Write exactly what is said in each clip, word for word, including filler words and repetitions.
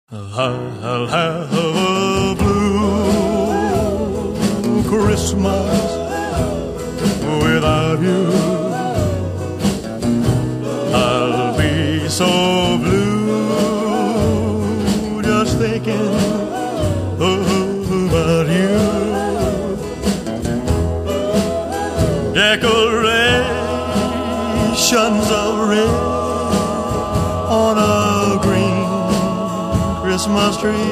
I'll have a blue Christmas without you. I'll be so blue just thinking about you. Decorations of red on a green Christmas tree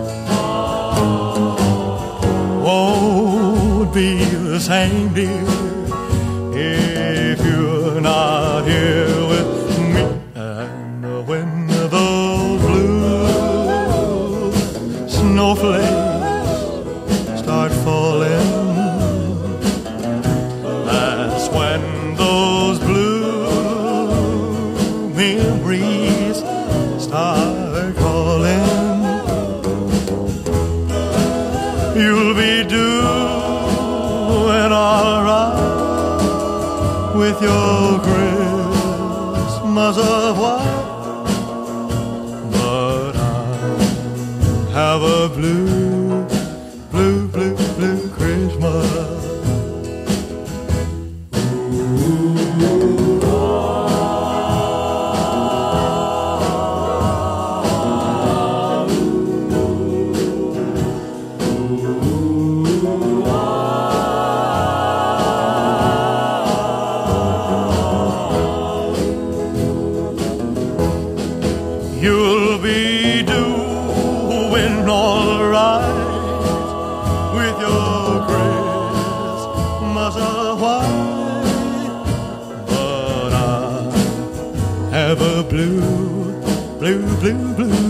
won't be the same, dear, if you're not here with me. And when those blue snowflakes start falling, that's when those blue memories start calling. You'll be doing all right with your Christmas of white, but I have a blue, blue, blue, blue Christmas. You'll be doing all right with your Christmas of white, but I have a blue, blue, blue, blue